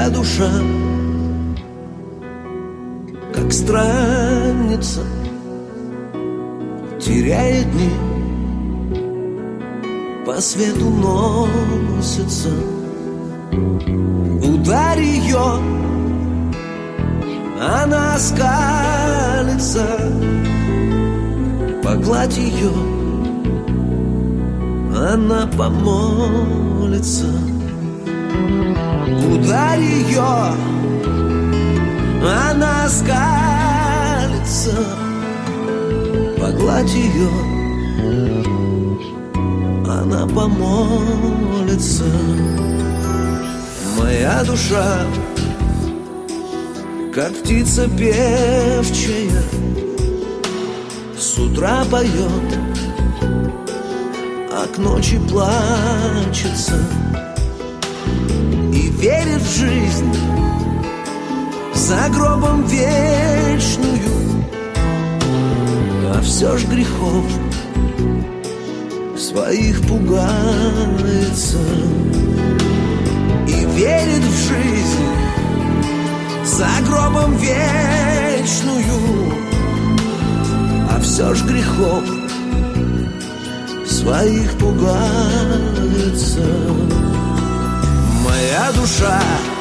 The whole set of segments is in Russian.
Моя душа, как странница, теряет дни, по свету носится. Ударь ее, она скалится. Погладь ее, она помолится. Ударь ее, она скалится. Погладь ее, она помолится. Моя душа, как птица певчая, с утра поет, а к ночи плачется. И верит в жизнь за гробом вечную, а все ж грехов своих пугается. И верит в жизнь за гробом вечную, а все ж грехов своих пугается. Моя душа,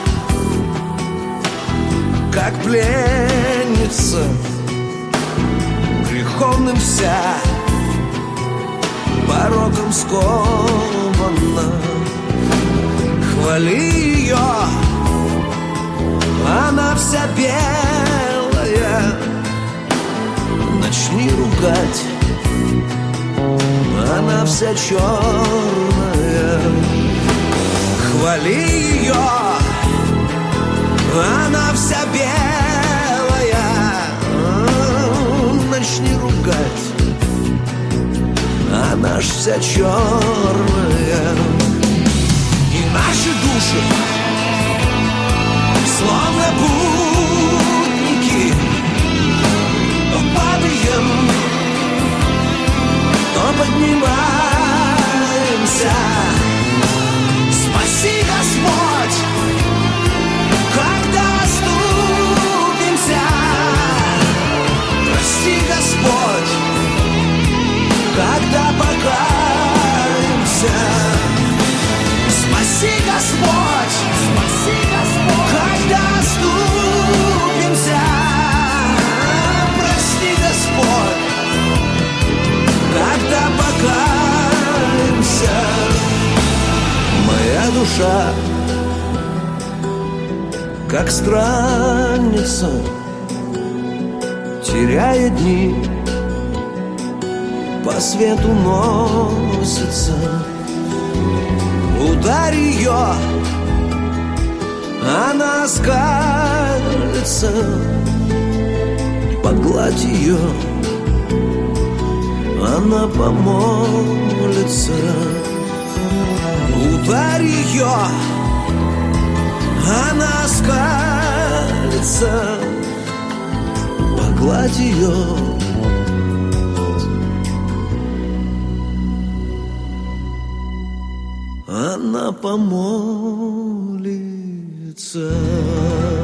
как пленница, греховным вся, пороком скована. Хвали ее, она вся белая. Начни ругать, она вся черная. Хвали ее, она вся белая. Начни ругать, она ж вся черная. И наши души, словно путники, то падаем, то поднимаемся. Спаси, Господь, когда оступимся. Прости, Господь, когда покаемся. Спаси, Господь, когда оступимся. Прости, Господь, когда покаемся. Моя душа, как странница, теряя дни, по свету носится. Ударь ее, она скалится. Погладь ее, она помолится. Ударь ее, она скалится. Погладь ее, она помолится.